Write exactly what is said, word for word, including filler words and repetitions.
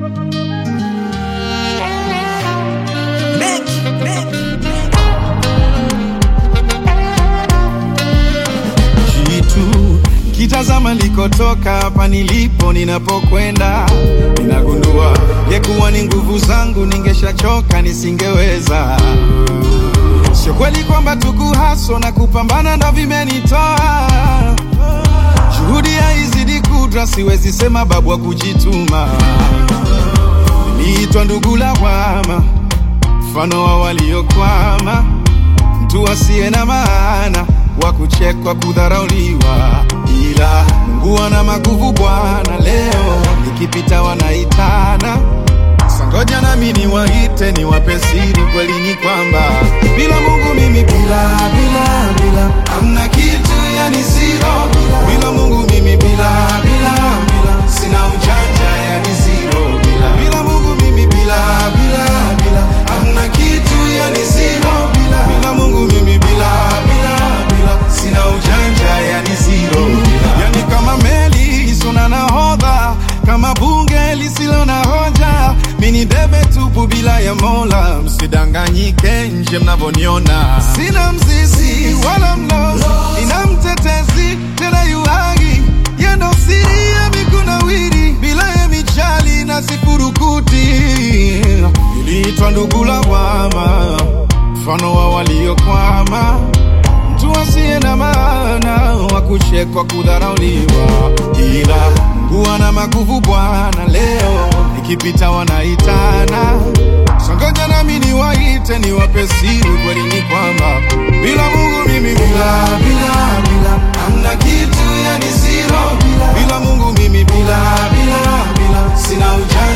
Kitazama likotoka hapa nilipo ninapokwenda, ninagundua yekuwa ni nguvu zangu ningeshachoka nisingeweza. Sio kweli kwamba tukuhaso na kupambana ndo vimenitoa. Juhudi haizidi kudra, siwezi sema babu wa kujituma. Niliitwa ndugu lawama, mfano wa waliokwama, mtu asiye na maana, wa kuchekwa kudharauliwa. Ila Mungu ana maguvu Bwana, leo nikipita wanaitana. Sangoja na mimi niwaite niwape siri, kweli ni kwamba bila Mungu mimi bila bila bila hamna kitu, yani zero. Bila Mungu mimi bila bila bila sina ujanja, yani zero. Bila bila Mungu mimi bila bila bila hamna kitu, yani zero. Bila bila Mungu mimi bila bila bila sina ujanja, yani zero. Yani kama meli isona nahodha, kama bunge lisilo na hoja, mini debe tupu bila ya Mola. Msidanganyike nje mnavoniona, sina mzizi wala mlozi, ina mtetezi tena yuhagi, yendo siri ya mikunawiri, bila ya michali na sifurukuti. Niliitwa ndugu lawama, mfano wa waliokwama, mtu asiye na maana, wa kuchekwa kudharauliwa. Ila Mungu ana maguvu Bwana, leo nikipita wanaitana. Songoja na mimi niwaite niwape siri, kweli ni kwamba bila Mungu mimi bila bila bila hamna kitu, yani zero. Bila Mungu mimi bila bila bila sina ujanja.